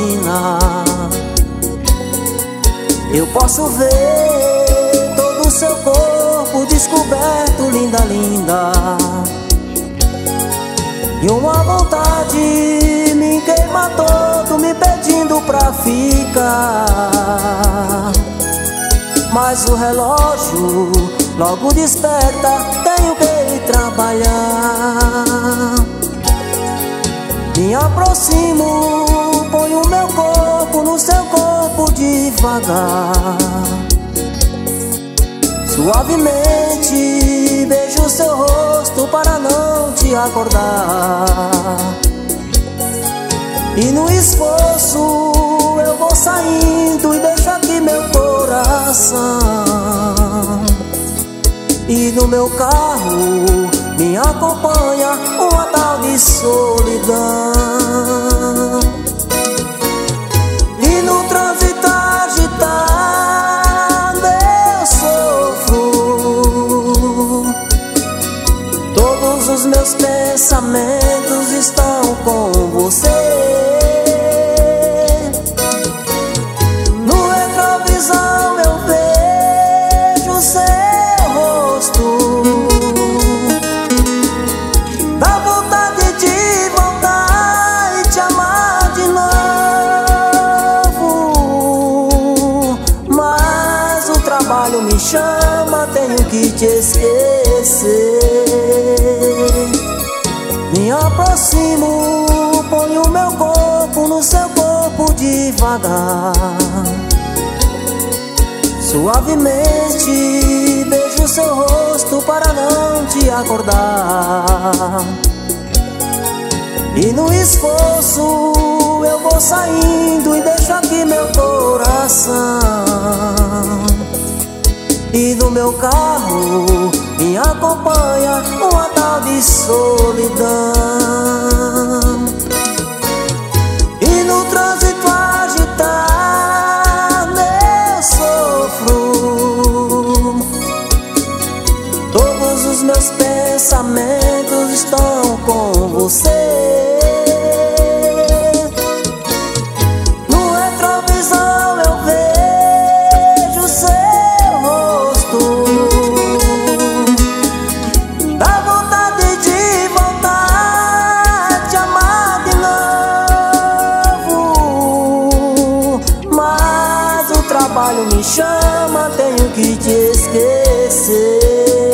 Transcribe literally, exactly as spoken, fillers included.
imagina. Eu posso ver todo o seu corpo descoberto, linda, linda. E uma vontade me queima todo, me pedindo pra ficar. Mas o relógio logo desperta, tenho que ir trabalhar. Me aproximo, ponho o meu corpo no seu corpo devagar. Suavemente beijo seu rosto para não te acordar. E no esforço eu vou saindo e deixo aqui meu coração. E no meu carro me acompanha uma tal de solidão. E no trânsito agitado eu sofro. Todos os meus pensamentos estão com você. No retrovisor eu vejo seu rosto. Dá vontade de voltar e te amar de novo. Mas o trabalho me chama, tenho que te esquecer. Me aproximo, ponho meu corpo no seu corpo devagar. Suavemente beijo seu rosto para não te acordar. E no esforço eu vou saindo e deixo aqui meu coração. E no meu carro me acompanha uma tal de solidão. E no trânsito agitado eu sofro. Todos os meus pensamentos estão com você. No retrovisor eu vejo seu rosto. Dá vontade de voltar, te amar de novo. Mas o trabalho me chama, tenho que te esquecer.